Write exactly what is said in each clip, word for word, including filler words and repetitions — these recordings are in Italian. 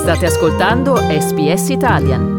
State ascoltando S B S Italian.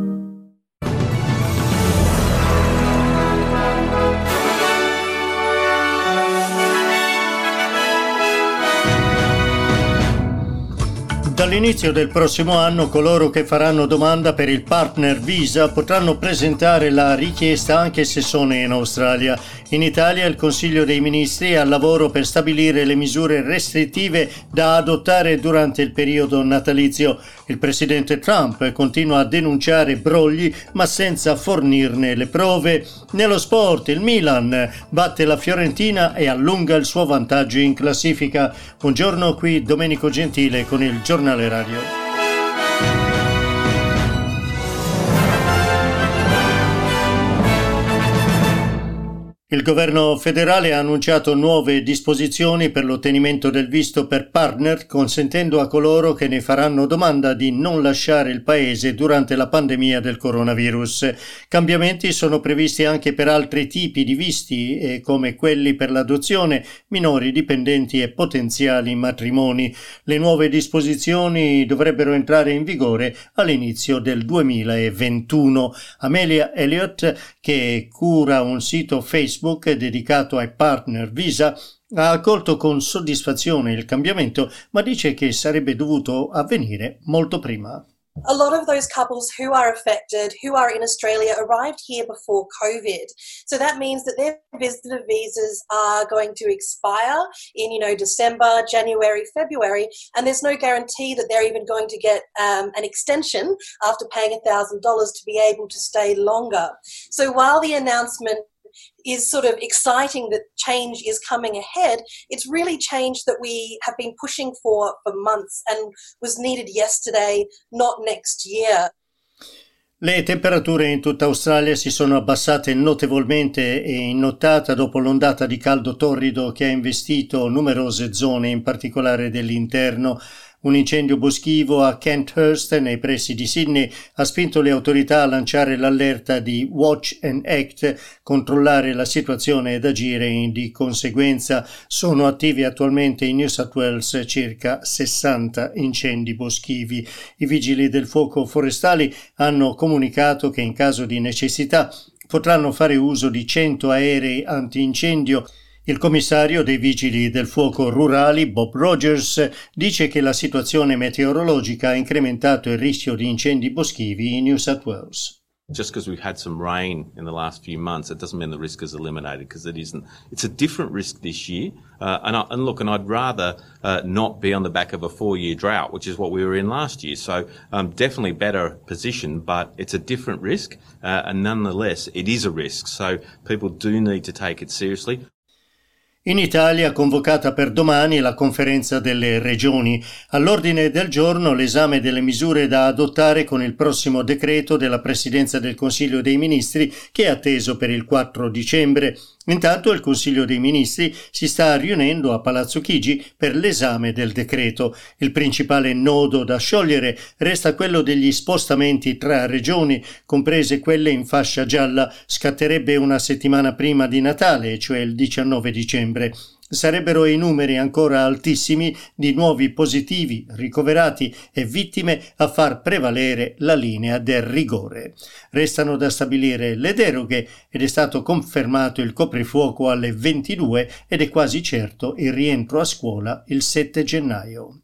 Dall'inizio del prossimo anno coloro che faranno domanda per il Partner Visa potranno presentare la richiesta anche se sono in Australia. In Italia il Consiglio dei Ministri è al lavoro per stabilire le misure restrittive da adottare durante il periodo natalizio. Il presidente Trump continua a denunciare brogli ma senza fornirne le prove. Nello sport il Milan batte la Fiorentina e allunga il suo vantaggio in classifica. Buongiorno, qui Domenico Gentile con il Giornale Radio. Il governo federale ha annunciato nuove disposizioni per l'ottenimento del visto per partner, consentendo a coloro che ne faranno domanda di non lasciare il paese durante la pandemia del coronavirus. Cambiamenti sono previsti anche per altri tipi di visti, eh, come quelli per l'adozione, minori dipendenti e potenziali matrimoni. Le nuove disposizioni dovrebbero entrare in vigore all'inizio del duemilaventuno. Amelia Elliott, che cura un sito Facebook dedicato ai partner Visa, ha accolto con soddisfazione il cambiamento, ma dice che sarebbe dovuto avvenire molto prima. A lot of those couples who are affected, who are in Australia, arrived here before COVID. So that means that their visitor visas are going to expire in, you know, December, January, February, and there's no guarantee that they're even going to get um, an extension after paying one thousand dollars to be able to stay longer. So while the announcement is sort of exciting that change is coming ahead, it's really change that we have been pushing for for months and was needed yesterday, not next year. Le temperature in tutta Australia si sono abbassate notevolmente e in nottata dopo l'ondata di caldo torrido che ha investito numerose zone, in particolare dell'interno. Un incendio boschivo a Kenthurst, nei pressi di Sydney, ha spinto le autorità a lanciare l'allerta di Watch and Act, controllare la situazione ed agire di conseguenza. Sono attivi attualmente in New South Wales circa sessanta incendi boschivi. I vigili del fuoco forestali hanno comunicato che in caso di necessità potranno fare uso di cento aerei antincendio. Il commissario dei vigili del fuoco rurali, Bob Rogers, dice che la situazione meteorologica ha incrementato il rischio di incendi boschivi in New South Wales. Just because we've had some rain in the last few months, it doesn't mean the risk is eliminated, because it isn't. It's a different risk this year. Uh, and, I, and look, and I'd rather uh, not be on the back of a four-year drought, which is what we were in last year. So um, definitely better position, but it's a different risk. Uh, and nonetheless, it is a risk. So people do need to take it seriously. In Italia, convocata per domani la conferenza delle regioni. All'ordine del giorno l'esame delle misure da adottare con il prossimo decreto della Presidenza del Consiglio dei Ministri, che è atteso per il quattro dicembre. Intanto il Consiglio dei Ministri si sta riunendo a Palazzo Chigi per l'esame del decreto. Il principale nodo da sciogliere resta quello degli spostamenti tra regioni, comprese quelle in fascia gialla. Scatterebbe una settimana prima di Natale, cioè il diciannove dicembre. Sarebbero i numeri ancora altissimi di nuovi positivi, ricoverati e vittime a far prevalere la linea del rigore. Restano da stabilire le deroghe ed è stato confermato il coprifuoco alle ventidue ed è quasi certo il rientro a scuola il sette gennaio.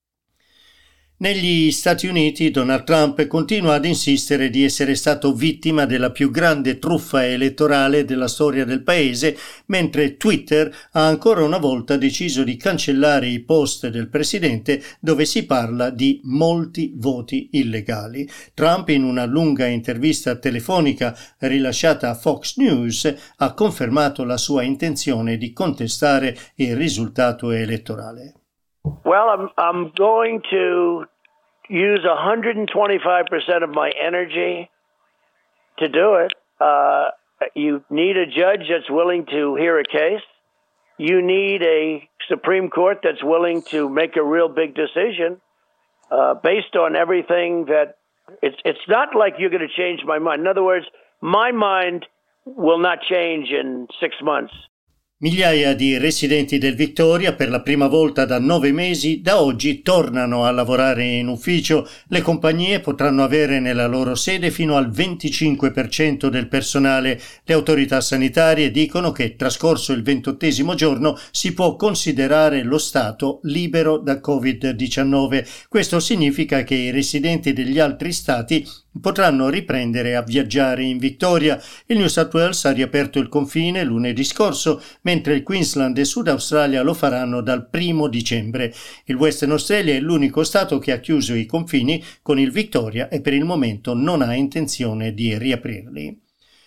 Negli Stati Uniti Donald Trump continua ad insistere di essere stato vittima della più grande truffa elettorale della storia del paese, mentre Twitter ha ancora una volta deciso di cancellare i post del presidente dove si parla di molti voti illegali. Trump, in una lunga intervista telefonica rilasciata a Fox News, ha confermato la sua intenzione di contestare il risultato elettorale. Well, I'm, I'm going to use one hundred twenty-five percent of my energy to do it. Uh, you need a judge that's willing to hear a case. You need a Supreme Court that's willing to make a real big decision uh, based on everything that it's, it's not like you're going to change my mind. In other words, my mind will not change in six months. Migliaia di residenti del Victoria per la prima volta da nove mesi da oggi tornano a lavorare in ufficio. Le compagnie potranno avere nella loro sede fino al venticinque per cento del personale. Le autorità sanitarie dicono che trascorso il ventottesimo giorno si può considerare lo Stato libero da covid diciannove. Questo significa che i residenti degli altri stati potranno riprendere a viaggiare in Victoria. Il New South Wales ha riaperto il confine lunedì scorso, mentre il Queensland e Sud Australia lo faranno dal primo dicembre. Il Western Australia è l'unico stato che ha chiuso i confini con il Victoria e per il momento non ha intenzione di riaprirli.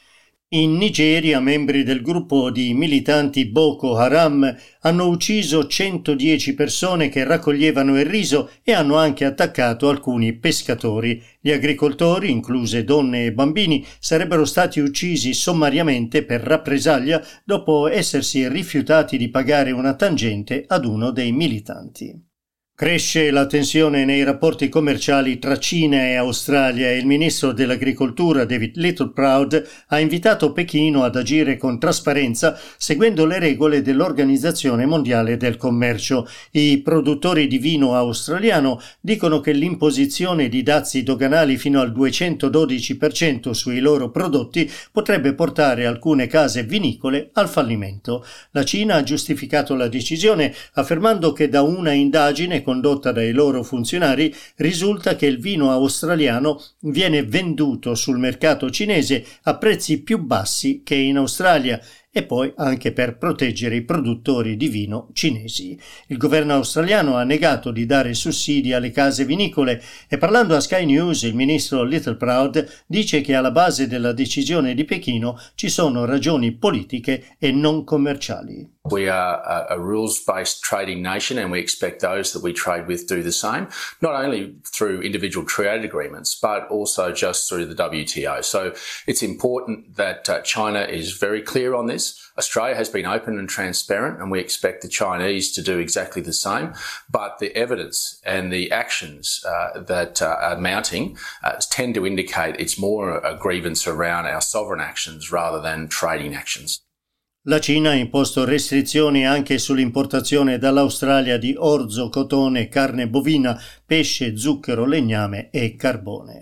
In Nigeria, membri del gruppo di militanti Boko Haram hanno ucciso centodieci persone che raccoglievano il riso e hanno anche attaccato alcuni pescatori. Gli agricoltori, incluse donne e bambini, sarebbero stati uccisi sommariamente per rappresaglia dopo essersi rifiutati di pagare una tangente ad uno dei militanti. Cresce la tensione nei rapporti commerciali tra Cina e Australia e il ministro dell'Agricoltura David Littleproud ha invitato Pechino ad agire con trasparenza seguendo le regole dell'Organizzazione Mondiale del Commercio. I produttori di vino australiano dicono che l'imposizione di dazi doganali fino al duecentododici per cento sui loro prodotti potrebbe portare alcune case vinicole al fallimento. La Cina ha giustificato la decisione affermando che da una indagine condotta dai loro funzionari risulta che il vino australiano viene venduto sul mercato cinese a prezzi più bassi che in Australia e poi anche per proteggere i produttori di vino cinesi. Il governo australiano ha negato di dare sussidi alle case vinicole e parlando a Sky News il ministro Littleproud dice che alla base della decisione di Pechino ci sono ragioni politiche e non commerciali. We are a, a rules-based trading nation and we expect those that we trade with do the same, not only through individual trade agreements but also just through the W T O. So it's important that uh, China is very clear on this. Australia has been open and transparent and we expect the Chinese to do exactly the same, but the evidence and the actions uh, that uh, are mounting uh, tend to indicate it's more a grievance around our sovereign actions rather than trading actions. La Cina ha imposto restrizioni anche sull'importazione dall'Australia di orzo, cotone, carne bovina, pesce, zucchero, legname e carbone.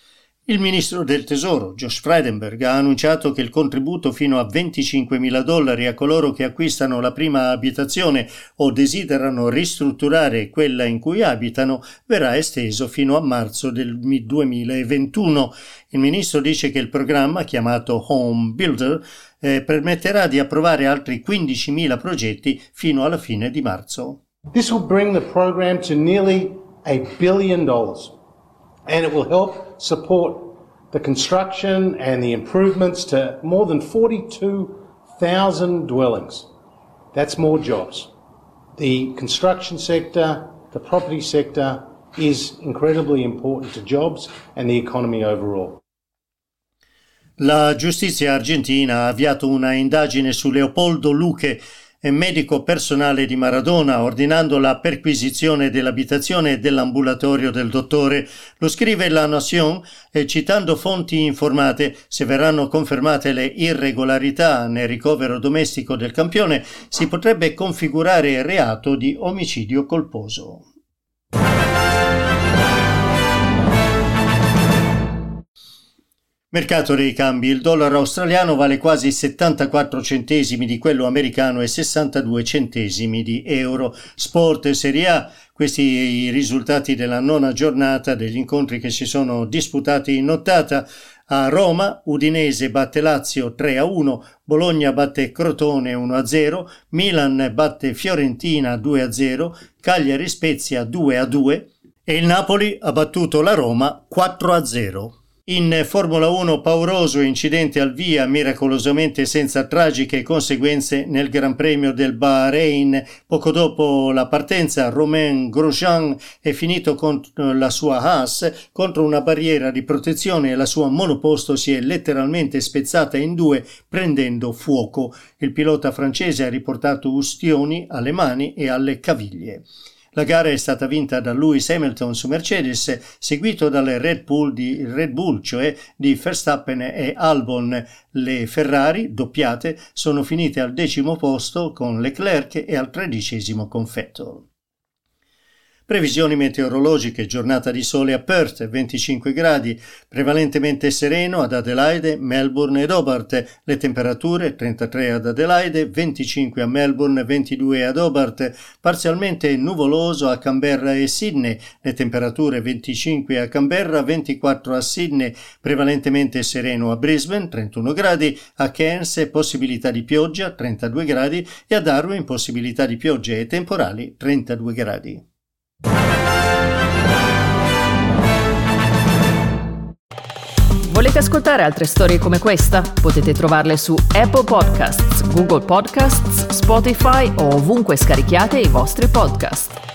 Il ministro del Tesoro, Josh Frydenberg, ha annunciato che il contributo fino a venticinquemila dollari a coloro che acquistano la prima abitazione o desiderano ristrutturare quella in cui abitano verrà esteso fino a marzo del duemilaventuno. Il ministro dice che il programma, chiamato Home Builder, eh, permetterà di approvare altri quindicimila progetti fino alla fine di marzo. This will bring the program to nearly a billion dollars. And it will help support the construction and the improvements to more than forty-two thousand dwellings. That's more jobs. The construction sector, the property sector is incredibly important to jobs and the economy overall. La giustizia argentina ha avviato una indagine su Leopoldo Luque, medico personale di Maradona, ordinando la perquisizione dell'abitazione e dell'ambulatorio del dottore. Lo scrive La Nación e citando fonti informate, se verranno confermate le irregolarità nel ricovero domestico del campione, si potrebbe configurare il reato di omicidio colposo. Mercato dei cambi. Il dollaro australiano vale quasi settantaquattro centesimi di quello americano e sessantadue centesimi di euro. Sport e Serie A. Questi i risultati della nona giornata degli incontri che si sono disputati in nottata. A Roma, Udinese batte Lazio tre a uno, Bologna batte Crotone uno a zero, Milan batte Fiorentina due a zero, Cagliari Spezia due a due e il Napoli ha battuto la Roma quattro a zero. In Formula uno pauroso incidente al via, miracolosamente senza tragiche conseguenze nel Gran Premio del Bahrain. Poco dopo la partenza, Romain Grosjean è finito con la sua Haas contro una barriera di protezione e la sua monoposto si è letteralmente spezzata in due prendendo fuoco. Il pilota francese ha riportato ustioni alle mani e alle caviglie. La gara è stata vinta da Lewis Hamilton su Mercedes, seguito dalle Red Bull, di, Red Bull, cioè di Verstappen e Albon. Le Ferrari, doppiate, sono finite al decimo posto con Leclerc e al tredicesimo con Vettel. Previsioni meteorologiche: giornata di sole a Perth, venticinque gradi, prevalentemente sereno ad Adelaide, Melbourne ed Hobart. Le temperature: trentatré ad Adelaide, venticinque a Melbourne, ventidue ad Hobart, parzialmente nuvoloso a Canberra e Sydney. Le temperature: venticinque a Canberra, ventiquattro a Sydney, prevalentemente sereno a Brisbane, trentuno gradi, a Cairns possibilità di pioggia, trentadue gradi, e a Darwin possibilità di piogge e temporali, trentadue gradi. Volete ascoltare altre storie come questa? Potete trovarle su Apple Podcasts, Google Podcasts, Spotify o ovunque scarichiate i vostri podcast.